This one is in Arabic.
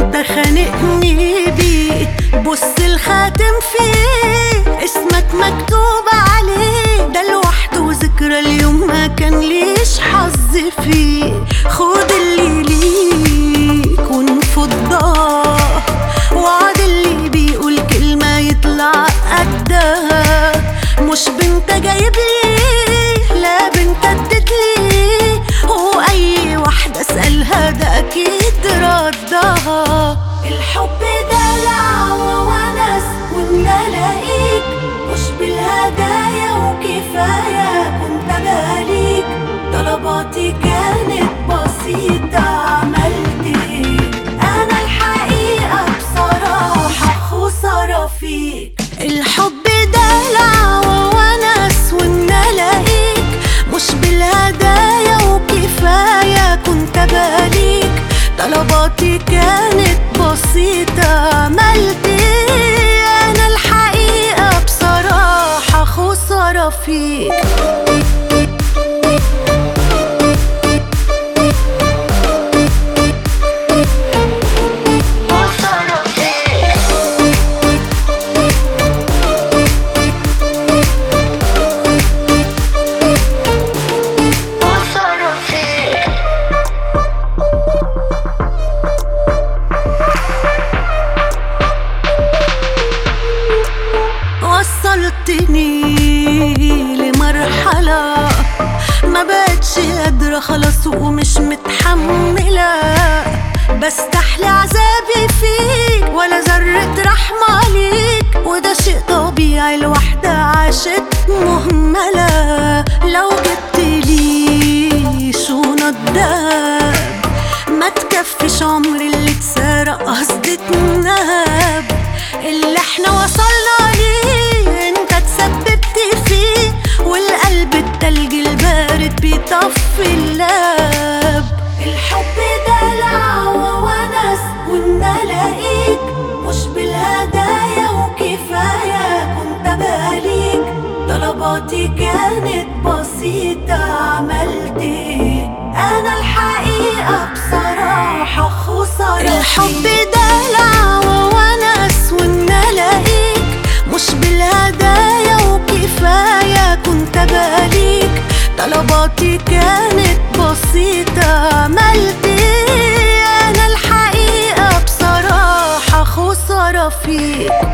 ده خانقني بيه. بص الخاتم فيه اسمك مكتوب عليه، ده لوحده ذكرى اليوم ما كان ليش حظ فيه. خد اللي ليك ونفضاه، وعد اللي بيقول كلمة يطلع قدها. مش بنت جايب لي، لا بنت ادت لي، واي واحدة اسألها ده اكيد ردها. الحب دلع وونس وان الاقيك، مش بالهدايا وكفاية كنت باليك. طلباتي كانت بسيطة عملت ايه؟ انا الحقيقة بصراحة خسارة فيك. الحب دلع وونس وان الاقيك، مش بالهدايا وكفاية كنت باليك. طلباتي كانت بسيطة عملت ايه؟ انا الحقيقة بصراحة خسارة فيك. وصلتني لمرحلة ما بقتش قادرة خلاص ومش متحملة. بستحلي عذابي فيك ولا ذرة رحمة ليك، وده شيء طبيعي الواحدة عاشت مهملة. لو جبت لي شنط دهب ما تكفيش عمري اللي اتسرق قصد اتنهب. اللي احنا وصلنا ليه انت تسببت فيه، والقلب التلج البارد بيطفي اللهب. الحب دلع وونس وان الاقيك، مش بالهدايا وكفاية كنت باليك. طلباتي كانت بسيطة عملت ايه؟ انا الحقيقة بصراحة خسارة. الحب دلع وونس وان الاقيك، مش بالهدايا وكفاية كنت باليك. طلباتي كانت بسيطة عملت ايه؟ انا الحقيقة بصراحة خسارة فيك.